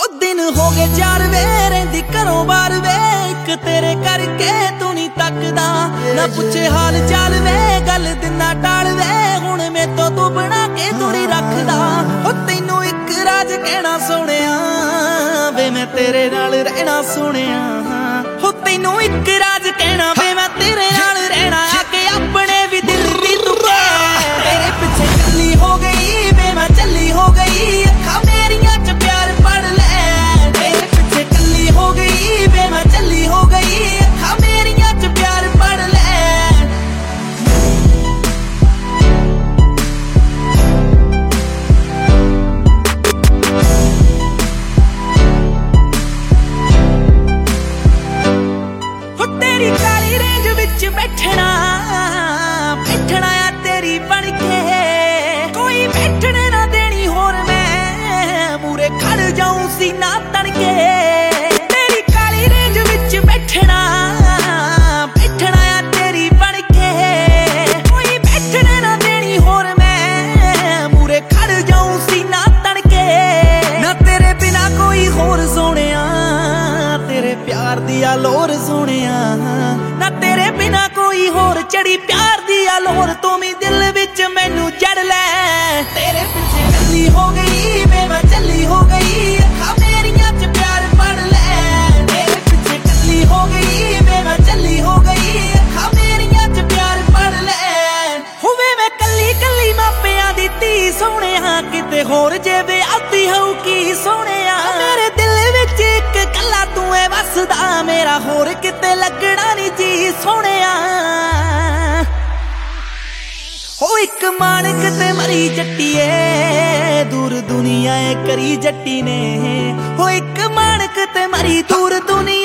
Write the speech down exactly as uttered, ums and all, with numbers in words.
ओ दिन हो गए चार वे रहिंदी घरों बार वे इक तेरे करके तू नहीं तकदा ना पुछे हाल चाल वे गल दिना टाल वे हुण मैं तो तू बना के थोड़ी रखदा ओ तैनू एक राज कहना सोहणिया वे मैं तेरे नाल रहना सोहणिया हो तैनू एक राज कहना वे मैं तेरे नाल रहना आके अपने भी दिल दी तू तेरे पीछे चली हो गई वे मैं चली हो गई अखा मेरियां च प्यार पढ़ ले तेरे पीछे चली हो गई वे मैं चली हो गई अखा मेरियां च प्यार पढ़ ले हो तेरी काली रेंज विच बैठना बैठना आ तेरी बन के कोई बैठने ना देनी होर मैं मूरे खड़ जाऊं सीना तन के तेरी काली रेंज विच बैठना बैठना आ तेरी बन के कोई बैठने ना देनी होर मैं मूरे खड़ जाऊं सीना तन के ना तेरे बिना कोई होर सोहणिया तेरे प्यार दिया लोर सोहणिया ना तेरे बिना कोई होर चढ़ी प्यार दिया लोर तू भी दिल विच मैनू जड़ ले तेरे पीछे चली हो गई वे मैं चली हो गई अखा मेरियां च प्यार पढ़ ले तेरे पीछे चली हो गई वे मैं चली हो गई अखा मेरियां च प्यार पढ़ ले होवे मैं कली कली मापियां दी धी सोहणिया किते होर जे ब्याहती होऊ की सोहणिया मेरे दिल विच इक कला तू ऐ वसदा मेरा होर किते लगना नहीं जी सोहणिया हो एक माणक ते मरी जट्टीए दूर दुनिया करी जट्टी ने हो एक माणक ते मरी दूर दुनिया